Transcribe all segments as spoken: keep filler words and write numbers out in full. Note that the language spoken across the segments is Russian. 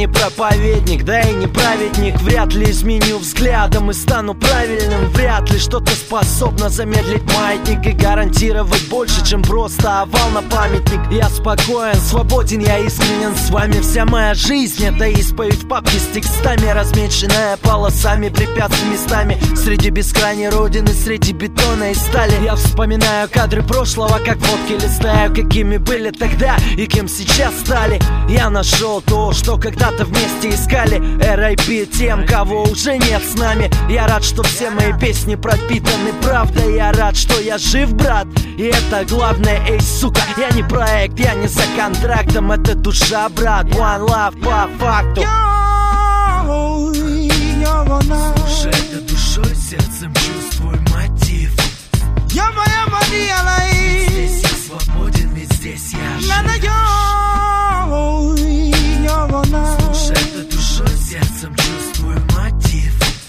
не проповедник, да и не праведник. Вряд ли изменю взглядом и стану правильным. Вряд ли что-то способно замедлить маятник и гарантировать больше, чем просто овал на памятник. Я спокоен, свободен, я искренен с вами. Вся моя жизнь — это исповедь в папке с текстами, размеченная полосами, препятствий местами. Среди бескрайней родины, среди бетона и стали. Я вспоминаю кадры прошлого, как водки листаю, какими были тогда и кем сейчас стали. Я нашел то, что когда-то вместе искали. эр ай пи тем, кого уже нет с нами. Я рад, что все мои песни пропитаны правдой. Я рад, что я жив, брат, и это главное. Эй, сука, я не проект, я не за контрактом. Это душа, брат, one love по факту. Слушай, это душой, сердцем чувствую мотив. Здесь я свободен, ведь здесь я жив. Слушай, это душой, сердцем чувствую мотив.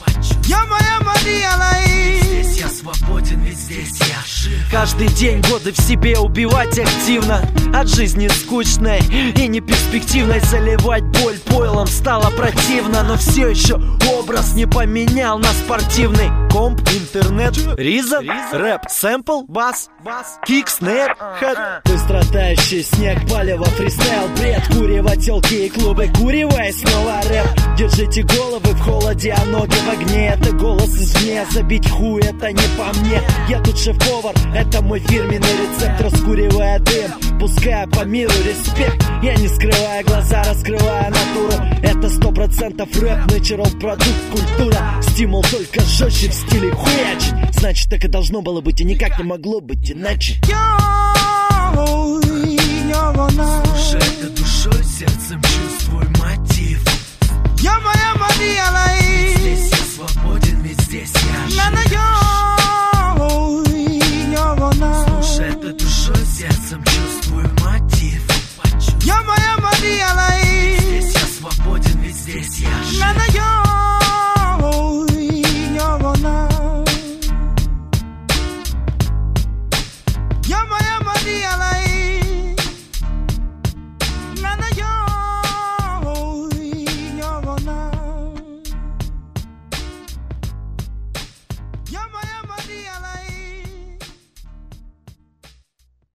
Здесь я свободен, ведь здесь я жив. Каждый день годы в себе убивать активно. От жизни скучной и неперспективной заливать боль пойлом стало противно. Но все еще образ не поменял на спортивный. Комп, интернет, ризон, рэп, сэмпл, бас, кик, снэп, хэт. Быстро тающий снег, палево, фристайл, бред. Курево, телки и клубы, курево и снова рэп. Держите головы в холоде, а ноги в огне. Это голос извне, забить хуй, это не по мне. Я тут шеф-повар, это мой фирменный рецепт. Раскуривая дым, пуская по миру респект. Я не скрывая глаза, раскрывая натуру. Это сто процентов рэп, natural продукт, культура. Стимул только жестче в стиле хуячить. Значит, так и должно было быть, и никак не могло быть иначе. Слушай, это душой, сердцем чувствую